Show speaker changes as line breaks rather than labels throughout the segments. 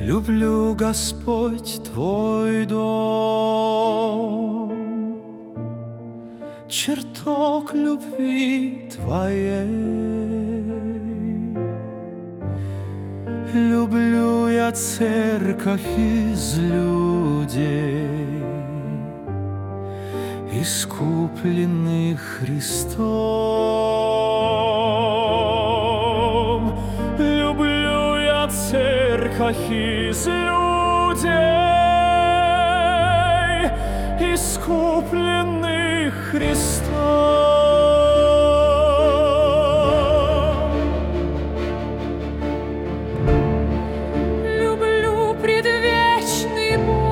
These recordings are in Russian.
Люблю, Господь, Твой дом, чертог любви Твоей. Люблю я церковь из людей, искупленных Христом. Люблю я церковь из людей, искупленных Христом.
Люблю предвечный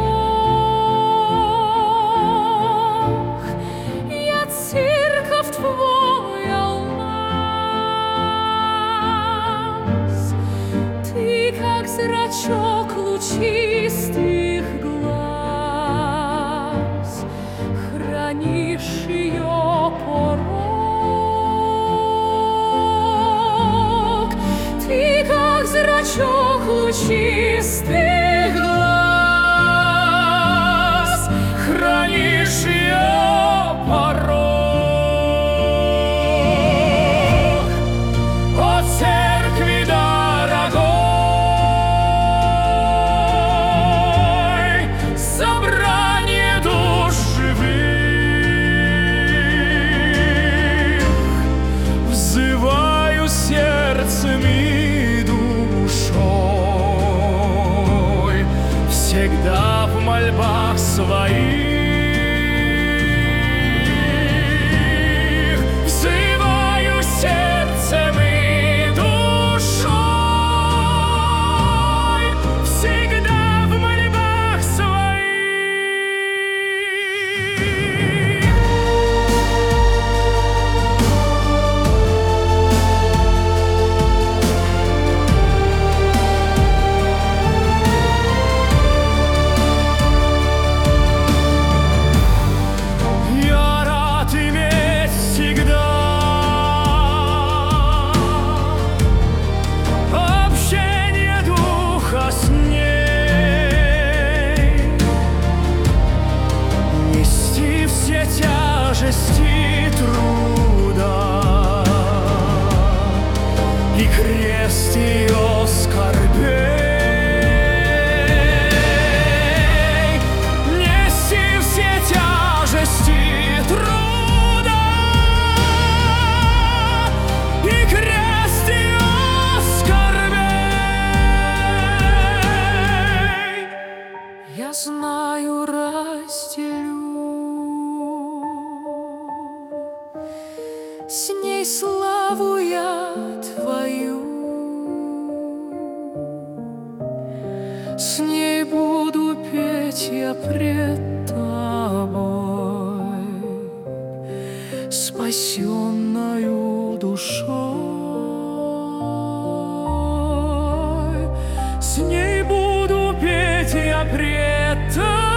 Бог, я церковь Твой алмаз. Ты, как зрачок лучистых глаз, хранишь ее порог. Ты, как зрачок лучистых глаз, хранишь ее порог. О церкви дорогой, собрание душ живых, взываю сердцем и душой, всегда в мольбах своих. Взываю сердцем и душой, всегда в мольбах своих. Я рад иметь всегда общение духа с ней, нести все тяжести труда и крест ее скорбей. Нести все тяжести труда и крест ее скорбей. Я знаю, разделю с ней славу я Твою, с ней буду петь я пред Тобой, спасенною душой. С ней буду петь я пред Тобой,